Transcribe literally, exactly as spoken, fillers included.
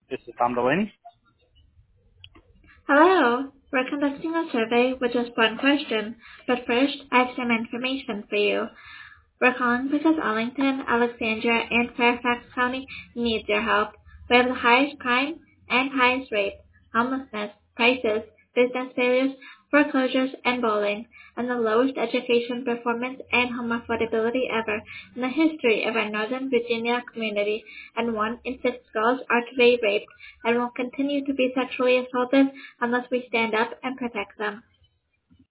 This is Tom Delaney. Hello. We're conducting a survey with just one question, but first, I have some information for you. We're calling because Arlington, Alexandria, and Fairfax County needs your help. We have the highest crime and highest rape, homelessness, prices, business failures, foreclosures, and bowling, and the lowest education performance and home affordability ever in the history of our Northern Virginia community, and one in six girls are today raped and will continue to be sexually assaulted unless we stand up and protect them.